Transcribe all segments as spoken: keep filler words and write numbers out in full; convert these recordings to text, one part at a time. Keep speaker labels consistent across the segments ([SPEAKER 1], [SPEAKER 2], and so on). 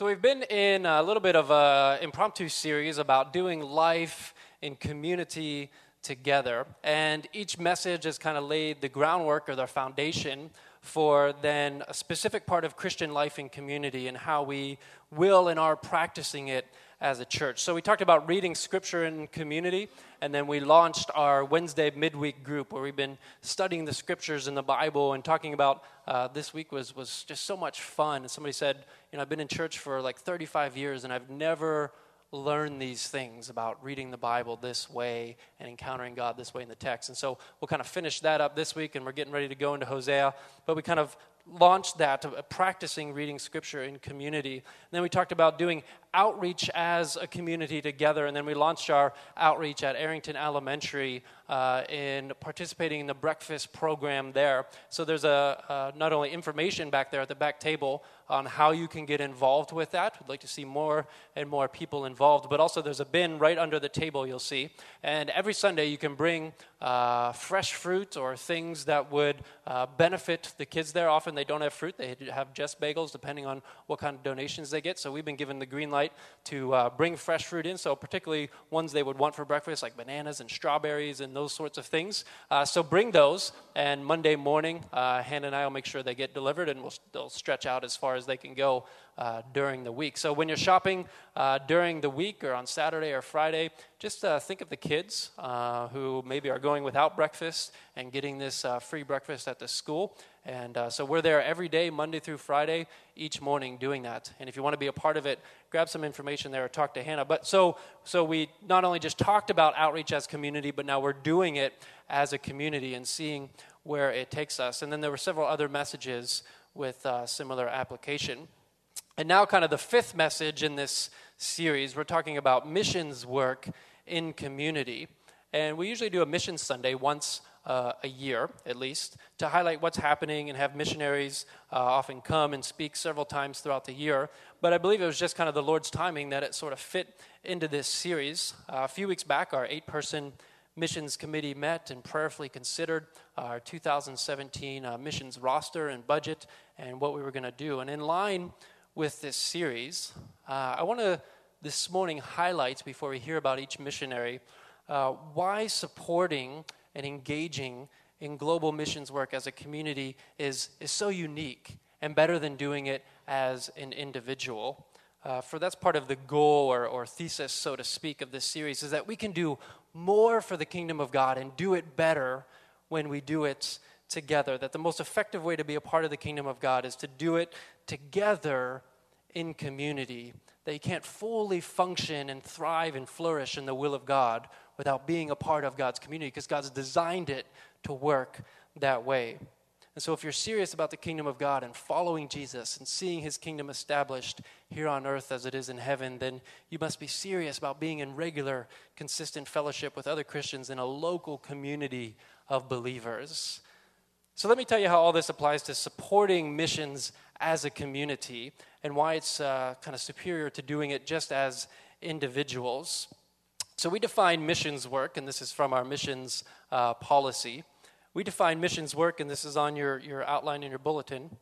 [SPEAKER 1] So we've been in a little bit of an impromptu series about doing life in community together. And each message has kind of laid the groundwork or the foundation for then a specific part of Christian life in community and how we will and are practicing it as a church. So we talked about reading scripture in community, and then we launched our Wednesday midweek group where we've been studying the scriptures in the Bible and talking about uh, this week was was just so much fun. And somebody said, you know, I've been in church for like thirty-five years and I've never learned these things about reading the Bible this way and encountering God this way in the text. And so we'll kind of finish that up this week, and we're getting ready to go into Hosea. But we kind of launched that, uh, practicing reading scripture in community. And then we talked about doing outreach as a community together, and then we launched our outreach at Arrington Elementary uh, in participating in the breakfast program there. So there's a uh, not only information back there at the back table on how you can get involved with that. We'd like to see more and more people involved, but also there's a bin right under the table you'll see. And every Sunday you can bring uh, fresh fruit or things that would uh, benefit the kids there. Often they don't have fruit, they have just bagels depending on what kind of donations they get. So we've been given the green light to uh, bring fresh fruit in, so particularly ones they would want for breakfast, like bananas and strawberries and those sorts of things. Uh, so bring those, and Monday morning, uh, Hannah and I will make sure they get delivered, and we'll, they'll stretch out as far as they can go uh, during the week. So when you're shopping uh, during the week or on Saturday or Friday, just uh, think of the kids uh, who maybe are going without breakfast and getting this uh, free breakfast at the school. And uh, so we're there every day, Monday through Friday, each morning doing that. And if you want to be a part of it, grab some information there or talk to Hannah. But so so we not only just talked about outreach as community, but now we're doing it as a community and seeing where it takes us. And then there were several other messages with uh, similar application. And now kind of the fifth message in this series, we're talking about missions work in community. And we usually do a Mission Sunday once Uh, a year, at least, to highlight what's happening and have missionaries uh, often come and speak several times throughout the year. But I believe it was just kind of the Lord's timing that it sort of fit into this series. Uh, a few weeks back, our eight-person missions committee met and prayerfully considered our two thousand seventeen uh, missions roster and budget and what we were going to do. And in line with this series, uh, I want to this morning highlight, before we hear about each missionary, uh, why supporting and engaging in global missions work as a community is, is so unique and better than doing it as an individual. Uh, for that's part of the goal or, or thesis, so to speak, of this series, is that we can do more for the kingdom of God and do it better when we do it together. That the most effective way to be a part of the kingdom of God is to do it together in community. That you can't fully function and thrive and flourish in the will of God without being a part of God's community, because God's designed it to work that way. And so if you're serious about the kingdom of God and following Jesus and seeing his kingdom established here on earth as it is in heaven, then you must be serious about being in regular, consistent fellowship with other Christians in a local community of believers. So let me tell you how all this applies to supporting missions as a community and why it's uh, kind of superior to doing it just as individuals. So we define missions work, and this is from our missions uh, policy. We define missions work, and this is on your, your outline in your bulletin,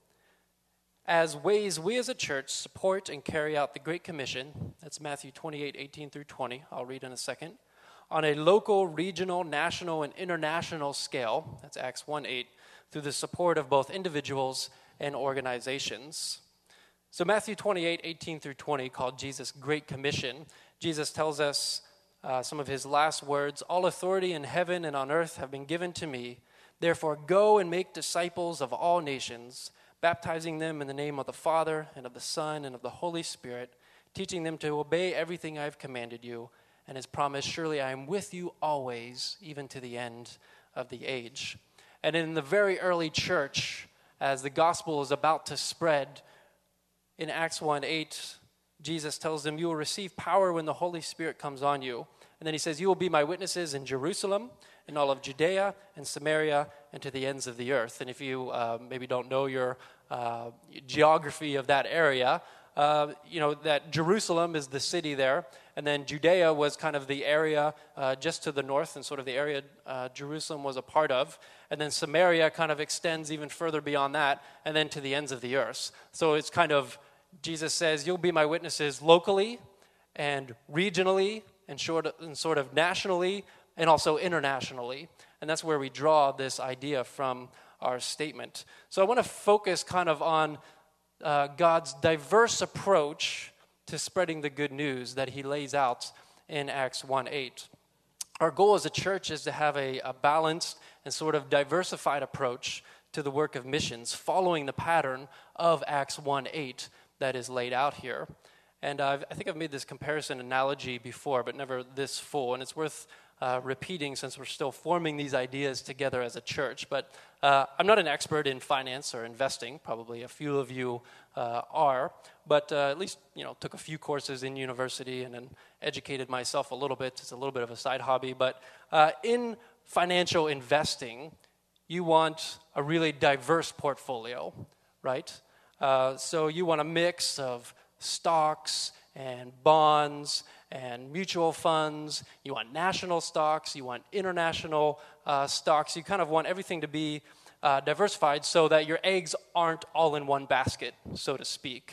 [SPEAKER 1] as ways we as a church support and carry out the Great Commission. That's Matthew twenty-eight, eighteen through twenty. I'll read in a second. On a local, regional, national, and international scale, that's Acts one eight, through the support of both individuals and organizations. So Matthew twenty-eight, eighteen through twenty, called Jesus' Great Commission, Jesus tells us uh, some of his last words: all authority in heaven and on earth have been given to me. Therefore go and make disciples of all nations, baptizing them in the name of the Father and of the Son and of the Holy Spirit, teaching them to obey everything I have commanded you. And as promised, surely I am with you always, even to the end of the age. And in the very early church, as the gospel is about to spread, in Acts one eight, Jesus tells them, you will receive power when the Holy Spirit comes on you. And then he says, you will be my witnesses in Jerusalem, in all of Judea and Samaria, and to the ends of the earth. And if you uh, maybe don't know your uh, geography of that area, uh, you know that Jerusalem is the city there, and then Judea was kind of the area uh, just to the north, and sort of the area uh, Jerusalem was a part of. And then Samaria kind of extends even further beyond that, and then to the ends of the earth. So it's kind of Jesus says, you'll be my witnesses locally and regionally and sort of, and sort of nationally and also internationally. And that's where we draw this idea from our statement. So I want to focus kind of on uh, God's diverse approach to spreading the good news that he lays out in Acts one eight. Our goal as a church is to have a, a balanced and sort of diversified approach to the work of missions, following the pattern of Acts one eight that is laid out here. And uh, I think I've made this comparison analogy before, but never this full, and it's worth uh, repeating since we're still forming these ideas together as a church. But uh, I'm not an expert in finance or investing. Probably a few of you uh, are, but uh, at least you know took a few courses in university and then educated myself a little bit. It's a little bit of a side hobby, but uh, in financial investing, you want a really diverse portfolio, right? Uh, so you want a mix of stocks and bonds and mutual funds. You want national stocks. You want international uh, stocks. You kind of want everything to be uh, diversified so that your eggs aren't all in one basket, so to speak.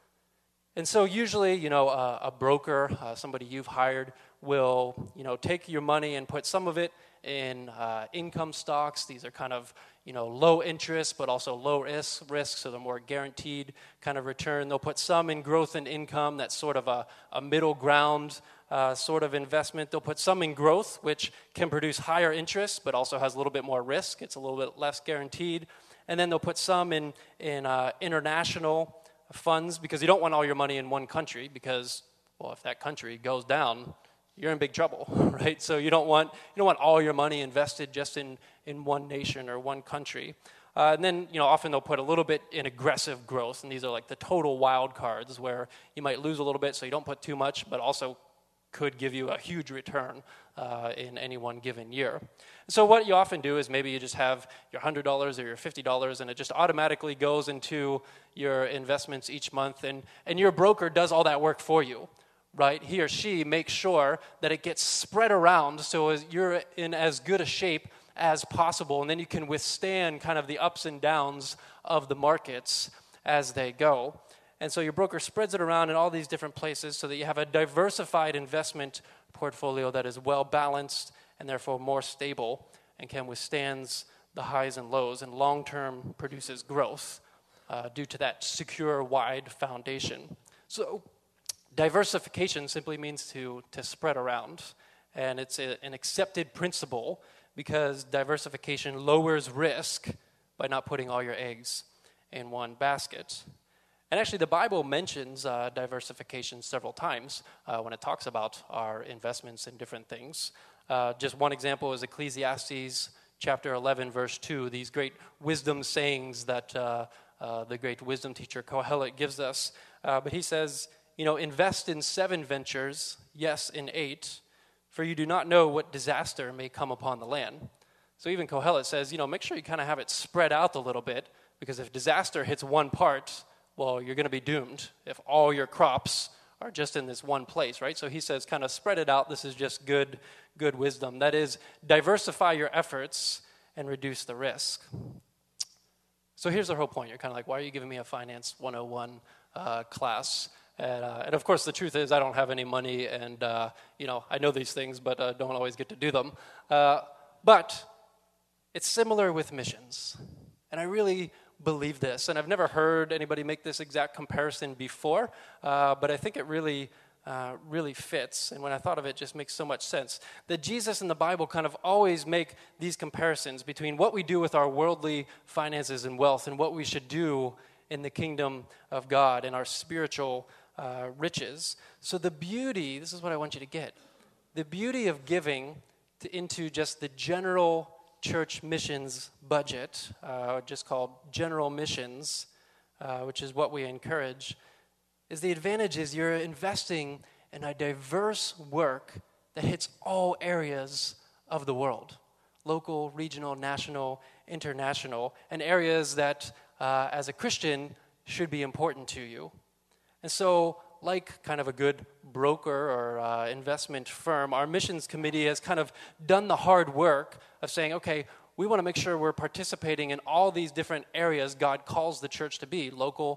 [SPEAKER 1] And so usually, you know, uh, a broker, uh, somebody you've hired, will, you know, take your money and put some of it in uh, income stocks. These are kind of, you know, low interest, but also low risk, risk, so they're more guaranteed kind of return. They'll put some in growth and income. That's sort of a, a middle ground uh, sort of investment. They'll put some in growth, which can produce higher interest, but also has a little bit more risk. It's a little bit less guaranteed. And then they'll put some in, in uh, international funds, because you don't want all your money in one country, because, well, if that country goes down, you're in big trouble, right? So you don't want you don't want all your money invested just in, in one nation or one country. Uh, and then, you know, often they'll put a little bit in aggressive growth, and these are like the total wild cards where you might lose a little bit, so you don't put too much, but also could give you a huge return uh, in any one given year. So what you often do is maybe you just have your one hundred dollars or your fifty dollars, and it just automatically goes into your investments each month, and, and your broker does all that work for you. Right, he or she makes sure that it gets spread around so as you're in as good a shape as possible, and then you can withstand kind of the ups and downs of the markets as they go. And so your broker spreads it around in all these different places so that you have a diversified investment portfolio that is well balanced and therefore more stable and can withstand the highs and lows, and long-term produces growth uh, due to that secure, wide foundation. So diversification simply means to, to spread around, and it's a, an accepted principle because diversification lowers risk by not putting all your eggs in one basket. And actually, the Bible mentions uh, diversification several times uh, when it talks about our investments in different things. Uh, just one example is Ecclesiastes chapter eleven, verse two, these great wisdom sayings that uh, uh, the great wisdom teacher Kohelet gives us. Uh, but he says, you know, invest in seven ventures, yes, in eight, for you do not know what disaster may come upon the land. So even Kohelet says, you know, make sure you kind of have it spread out a little bit, because if disaster hits one part, well, you're going to be doomed if all your crops are just in this one place, right? So he says kind of spread it out. This is just good, good wisdom. That is, diversify your efforts and reduce the risk. So here's the whole point. You're kind of like, why are you giving me a Finance one oh one uh, class? And, uh, and of course, the truth is I don't have any money, and, uh, you know, I know these things, but uh, don't always get to do them. Uh, but it's similar with missions. And I really believe this. And I've never heard anybody make this exact comparison before, uh, but I think it really, uh, really fits. And when I thought of it, it just makes so much sense. That Jesus and the Bible kind of always make these comparisons between what we do with our worldly finances and wealth and what we should do in the kingdom of God and our spiritual Uh, riches. So the beauty, this is what I want you to get, the beauty of giving to, into just the general church missions budget, uh, just called general missions, uh, which is what we encourage, is the advantage is you're investing in a diverse work that hits all areas of the world, local, regional, national, international, and areas that, uh, as a Christian, should be important to you. And so, like kind of a good broker or uh, investment firm, our missions committee has kind of done the hard work of saying, okay, we want to make sure we're participating in all these different areas God calls the church to be, local,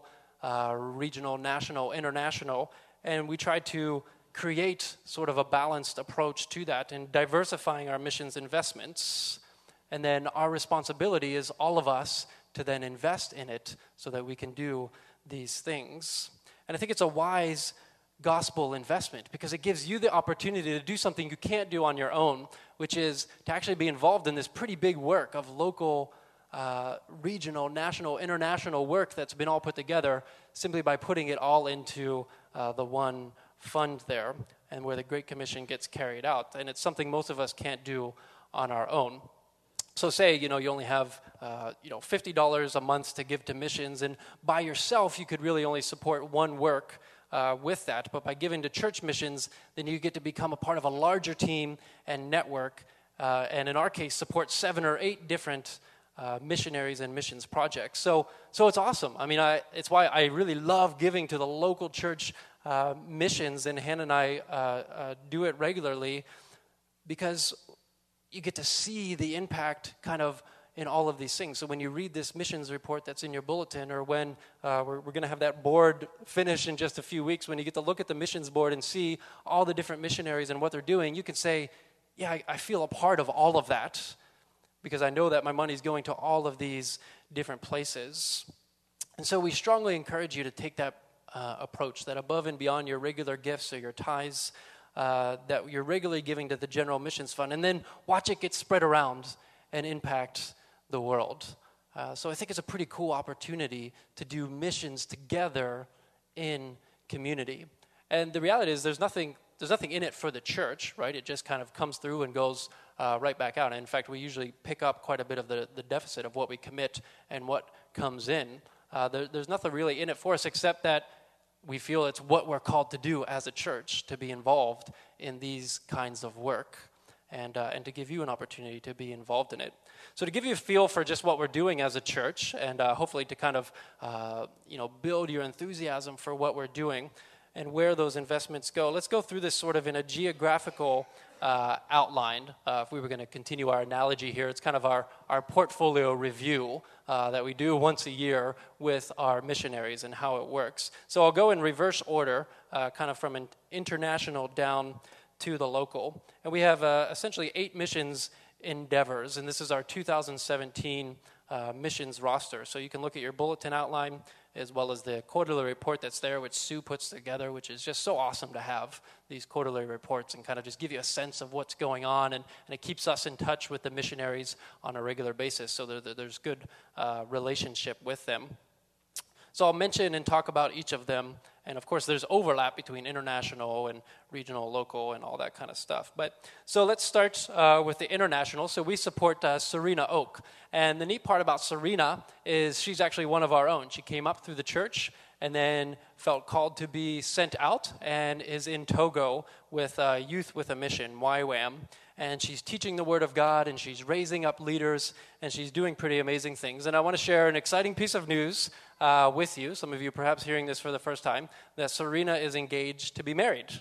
[SPEAKER 1] uh, regional, national, international, and we try to create sort of a balanced approach to that and diversifying our missions investments. And then our responsibility is all of us to then invest in it so that we can do these things. And I think it's a wise gospel investment because it gives you the opportunity to do something you can't do on your own, which is to actually be involved in this pretty big work of local, uh, regional, national, international work that's been all put together simply by putting it all into uh, the one fund there and where the Great Commission gets carried out. And it's something most of us can't do on our own. So say, you know, you only have, uh, you know, fifty dollars a month to give to missions, and by yourself you could really only support one work uh, with that. But by giving to church missions, then you get to become a part of a larger team and network, uh, and in our case, support seven or eight different uh, missionaries and missions projects. So, so it's awesome. I mean, I, it's why I really love giving to the local church uh, missions, and Hannah and I uh, uh, do it regularly because you get to see the impact kind of in all of these things. So when you read this missions report that's in your bulletin, or when uh, we're, we're going to have that board finish in just a few weeks, when you get to look at the missions board and see all the different missionaries and what they're doing, you can say, yeah, I, I feel a part of all of that because I know that my money's going to all of these different places. And so we strongly encourage you to take that uh, approach, that above and beyond your regular gifts or your tithes, Uh, that you're regularly giving to the General Missions Fund, and then watch it get spread around and impact the world. Uh, so I think it's a pretty cool opportunity to do missions together in community. And the reality is there's nothing there's nothing in it for the church, right? It just kind of comes through and goes uh, right back out. And in fact, we usually pick up quite a bit of the, the deficit of what we commit and what comes in. Uh, there, there's nothing really in it for us except that we feel it's what we're called to do as a church, to be involved in these kinds of work and uh, and to give you an opportunity to be involved in it. So to give you a feel for just what we're doing as a church and uh, hopefully to kind of uh, you know build your enthusiasm for what we're doing and where those investments go, let's go through this sort of in a geographical uh, outline. Uh, if we were going to continue our analogy here, it's kind of our, our portfolio review uh, that we do once a year with our missionaries and how it works. So I'll go in reverse order, uh, kind of from an international down to the local. And we have uh, essentially eight missions endeavors, and this is our two thousand seventeen uh, missions roster. So you can look at your bulletin outline as well as the quarterly report that's there, which Sue puts together, which is just so awesome to have these quarterly reports and kind of just give you a sense of what's going on, and, and it keeps us in touch with the missionaries on a regular basis, so there, there's good uh, relationship with them. So I'll mention and talk about each of them, and of course there's overlap between international and regional, local, and all that kind of stuff. But so let's start uh, with the international. So we support uh, Serena Oak, and the neat part about Serena is she's actually one of our own. She came up through the church and then felt called to be sent out and is in Togo with uh, Youth with a Mission, Y WAM. And she's teaching the Word of God, and she's raising up leaders, and she's doing pretty amazing things. And I want to share an exciting piece of news uh, with you, some of you perhaps hearing this for the first time, that Serena is engaged to be married.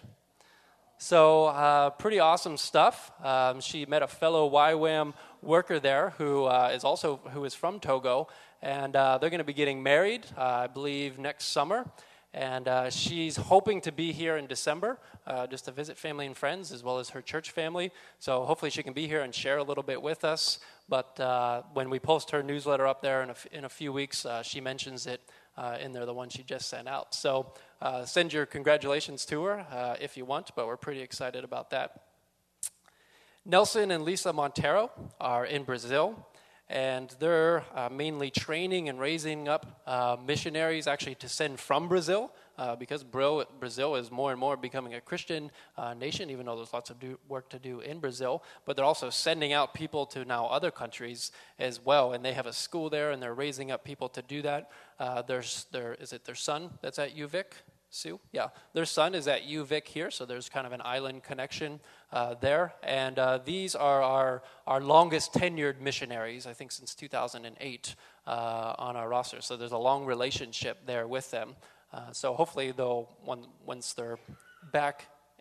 [SPEAKER 1] So uh, pretty awesome stuff. Um, she met a fellow Y WAM worker there who uh, is also who is from Togo, and uh, they're going to be getting married, uh, I believe, next summer. And uh, she's hoping to be here in December uh, just to visit family and friends as well as her church family. So hopefully she can be here and share a little bit with us. But uh, when we post her newsletter up there in a, f- in a few weeks, uh, she mentions it uh, in there, the one she just sent out. So uh, send your congratulations to her uh, if you want, but we're pretty excited about that. Nelson and Lisa Montero are in Brazil. And they're uh, mainly training and raising up uh, missionaries actually to send from Brazil uh, because Brazil is more and more becoming a Christian uh, nation, even though there's lots of do work to do in Brazil. But they're also sending out people to now other countries as well. And they have a school there, and they're raising up people to do that. Uh, there's, their, is it their son that's at U Vic? Sue? Yeah. Their son is at U Vic here, so there's kind of an island connection uh, there. And uh, these are our, our longest tenured missionaries, I think since two thousand eight uh, on our roster. So there's a long relationship there with them. Uh, so hopefully they'll, when, once they're back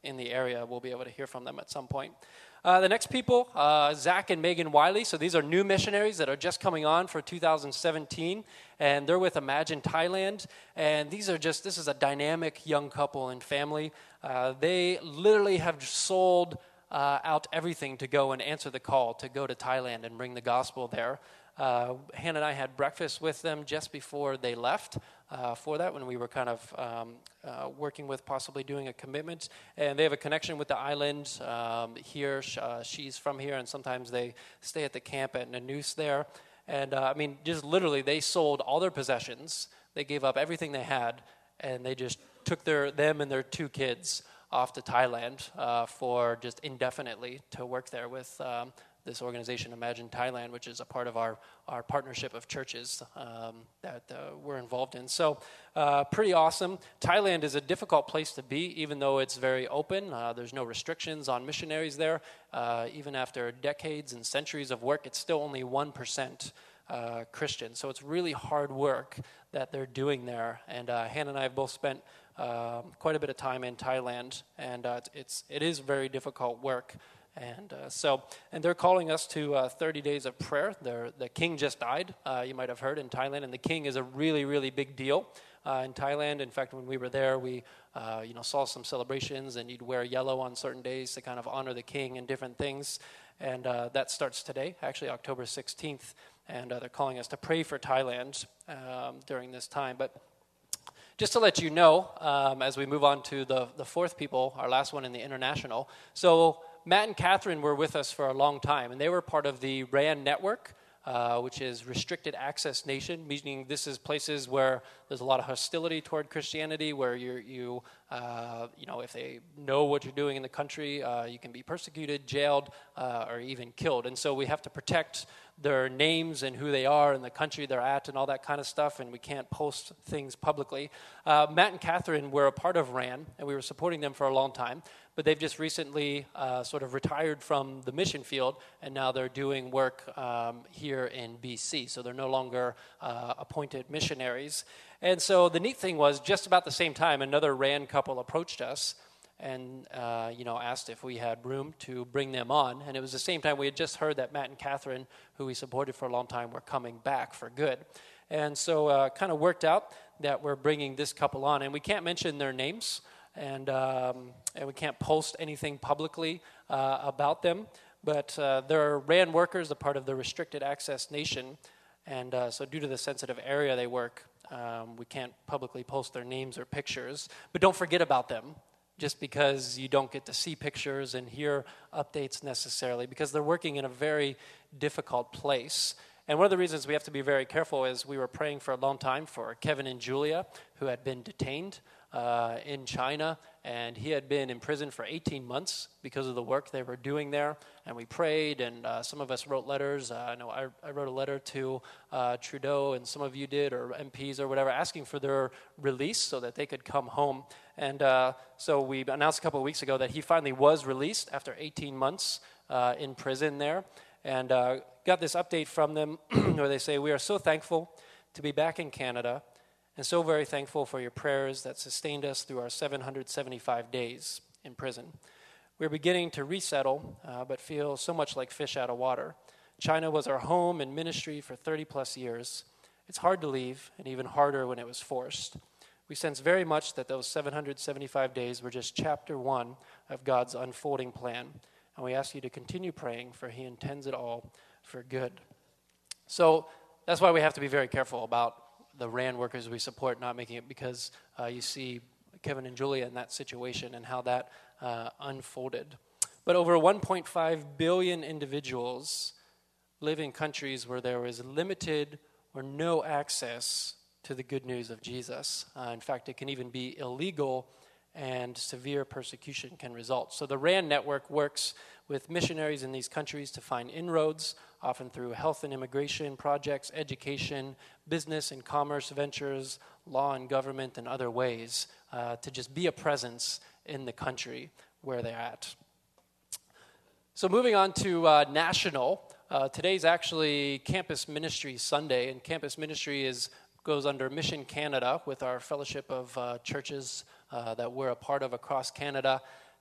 [SPEAKER 1] in the area. We'll be able to hear from them at some point. Uh, the next people, uh, Zach and Megan Wiley. So these are new missionaries that are just coming on for two thousand seventeen, and they're with Imagine Thailand. And these are just, this is a dynamic young couple and family. Uh, they literally have sold uh, out everything to go and answer the call to go to Thailand and bring the gospel there. Uh, Hannah and I had breakfast with them just before they left uh, for that, when we were kind of um, uh, working with possibly doing a commitment. And they have a connection with the island um, here. Uh, she's from here, and sometimes they stay at the camp at Nanoose there. And uh, I mean, just literally, they sold all their possessions. They gave up everything they had, and they just took their them and their two kids off to Thailand uh, for just indefinitely to work there with um, this organization, Imagine Thailand, which is a part of our, our partnership of churches um, that uh, we're involved in. So uh, pretty awesome. Thailand is a difficult place to be, even though it's very open. Uh, there's no restrictions on missionaries there. Uh, even after decades and centuries of work, it's still only one percent uh, Christian. So it's really hard work that they're doing there. And uh, Hannah and I have both spent um, quite a bit of time in Thailand, and uh, it's, it is very difficult work. And uh, so, and they're calling us to uh, thirty days of prayer. They're, the king just died, uh, you might have heard, in Thailand, and the king is a really, really big deal uh, in Thailand. In fact, when we were there, we uh, you know saw some celebrations, and you'd wear yellow on certain days to kind of honor the king and different things. And uh, that starts today, actually October sixteenth, and uh, they're calling us to pray for Thailand um, during this time. But just to let you know, um, as we move on to the, the fourth people, our last one in the international, so Matt and Catherine were with us for a long time, and they were part of the R A N network, uh, which is Restricted Access Nation, meaning this is places where there's a lot of hostility toward Christianity, where you're, you, uh, you know, if they know what you're doing in the country, uh, you can be persecuted, jailed, uh, or even killed. And so we have to protect their names and who they are and the country they're at and all that kind of stuff, and we can't post things publicly. Uh, Matt and Catherine were a part of R A N, and we were supporting them for a long time, but they've just recently uh, sort of retired from the mission field, and now they're doing work um, here in B C, so they're no longer uh, appointed missionaries. And so the neat thing was, just about the same time, another R A N couple approached us and uh, you know asked if we had room to bring them on. And it was the same time we had just heard that Matt and Catherine, who we supported for a long time, were coming back for good. And so uh, kind of worked out that we're bringing this couple on. And we can't mention their names, and um, and we can't post anything publicly uh, about them. But uh, they're R A N workers, a part of the Restricted Access Nation. And uh, so due to the sensitive area they work, um, we can't publicly post their names or pictures. But don't forget about them, just because you don't get to see pictures and hear updates necessarily, because they're working in a very difficult place. And one of the reasons we have to be very careful is we were praying for a long time for Kevin and Julia, who had been detained uh, in China, and he had been in prison for eighteen months because of the work they were doing there. And we prayed, and uh, some of us wrote letters. Uh, I know I, I wrote a letter to uh, Trudeau, and some of you did, or M Ps or whatever, asking for their release so that they could come home. And uh, so we announced a couple of weeks ago that he finally was released after eighteen months uh, in prison there. And uh, got this update from them where they say, "We are so thankful to be back in Canada, and so very thankful for your prayers that sustained us through our seven hundred seventy-five days in prison. We're beginning to resettle, uh, but feel so much like fish out of water. China was our home and ministry for thirty plus years. It's hard to leave, and even harder when it was forced. We sense very much that those seven hundred seventy-five days were just chapter one of God's unfolding plan. And we ask you to continue praying, for he intends it all for good." So that's why we have to be very careful about the R A N workers we support not making it, because uh, you see Kevin and Julia in that situation and how that uh, unfolded. But over one point five billion individuals live in countries where there is limited or no access to the good news of Jesus. Uh, in fact, it can even be illegal, and severe persecution can result. So the R A N network works with missionaries in these countries to find inroads, often through health and immigration projects, education, business and commerce ventures, law and government, and other ways, uh, to just be a presence in the country where they're at. So moving on to uh, national, uh, today's actually Campus Ministry Sunday, and Campus Ministry is goes under Mission Canada with our fellowship of uh, churches uh, that we're a part of across Canada.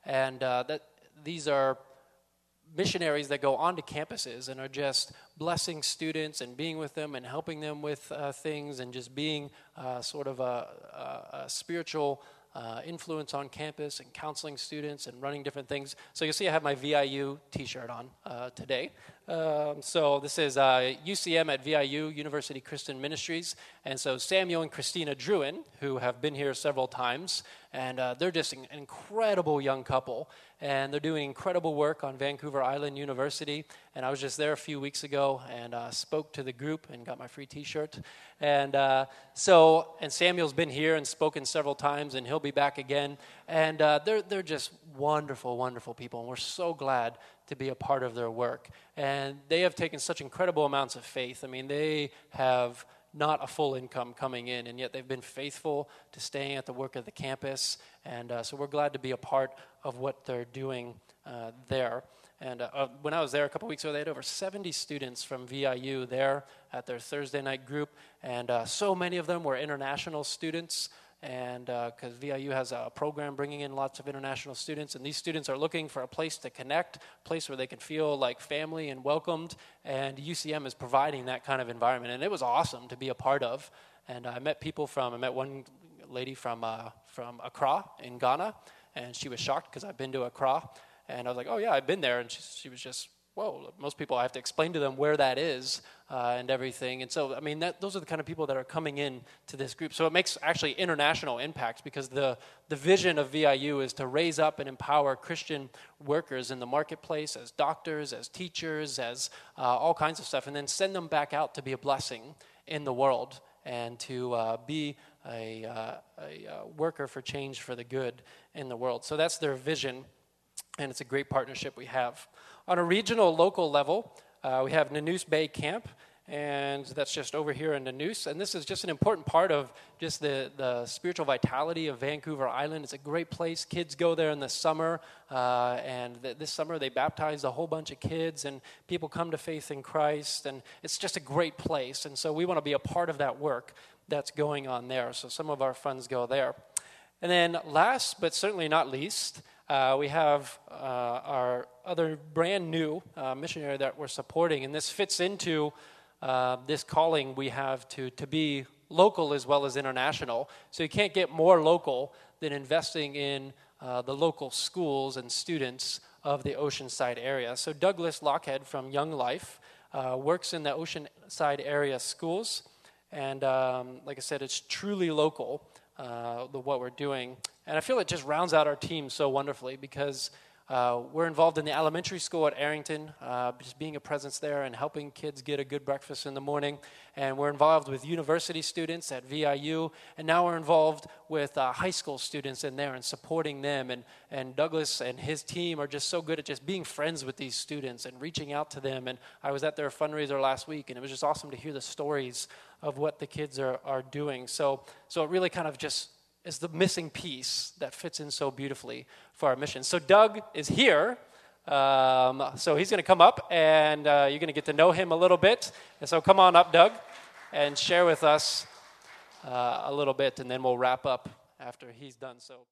[SPEAKER 1] and uh, that these are missionaries that go onto campuses and are just blessing students and being with them and helping them with uh, things and just being uh, sort of a, a, a spiritual uh, influence on campus and counseling students and running different things. So you'll see I have my V I U t-shirt on uh, today. Um, so this is uh, U C M at V I U, University Christian Ministries. And so Samuel and Christina Druin, who have been here several times, and uh, they're just an incredible young couple. And they're doing incredible work on Vancouver Island University. And I was just there a few weeks ago and uh, spoke to the group and got my free t-shirt. And uh, so, and Samuel's been here and spoken several times, and he'll be back again. And uh, they're they're just wonderful, wonderful people. And we're so glad to be a part of their work. And they have taken such incredible amounts of faith. I mean, they have not a full income coming in, and yet they've been faithful to staying at the work of the campus, and uh, so we're glad to be a part of what they're doing uh, there. And uh, uh, when I was there a couple weeks ago, they had over seventy students from V I U there at their Thursday night group, and uh, so many of them were international students, and because uh, V I U has a program bringing in lots of international students, and these students are looking for a place to connect, a place where they can feel like family and welcomed, and U C M is providing that kind of environment, and it was awesome to be a part of. And I met people from, I met one lady from uh, from Accra in Ghana, and she was shocked because I've been to Accra, and I was like, oh yeah, I've been there, and she, she was just, whoa, most people I have to explain to them where that is uh, and everything. And so, I mean, that, those are the kind of people that are coming in to this group. So it makes actually international impacts, because the, the vision of V I U is to raise up and empower Christian workers in the marketplace as doctors, as teachers, as uh, all kinds of stuff, and then send them back out to be a blessing in the world and to uh, be a, uh, a uh, worker for change for the good in the world. So that's their vision, and it's a great partnership we have. On a regional, local level, uh, we have Nanoose Bay Camp, and that's just over here in Nanoose. And this is just an important part of just the, the spiritual vitality of Vancouver Island. It's a great place. Kids go there in the summer, uh, and th- this summer they baptized a whole bunch of kids, and people come to faith in Christ, and it's just a great place. And so we want to be a part of that work that's going on there. So some of our funds go there. And then last, but certainly not least, Uh, we have uh, our other brand new uh, missionary that we're supporting, and this fits into uh, this calling we have to, to be local as well as international. So you can't get more local than investing in uh, the local schools and students of the Oceanside area. So Douglas Lockhead from Young Life uh, works in the Oceanside area schools, and um, like I said, it's truly local. Uh, the, what we're doing. And I feel it just rounds out our team so wonderfully, because uh, we're involved in the elementary school at Arrington, uh, just being a presence there and helping kids get a good breakfast in the morning. And we're involved with university students at V I U, and now we're involved with uh, high school students in there and supporting them. And, and Douglas and his team are just so good at just being friends with these students and reaching out to them. And I was at their fundraiser last week, and it was just awesome to hear the stories of what the kids are, are doing. So, so it really kind of just is the missing piece that fits in so beautifully for our mission. So Doug is here. Um, so he's going to come up, and uh, you're going to get to know him a little bit. And so come on up, Doug, and share with us uh, a little bit, and then we'll wrap up after he's done. So.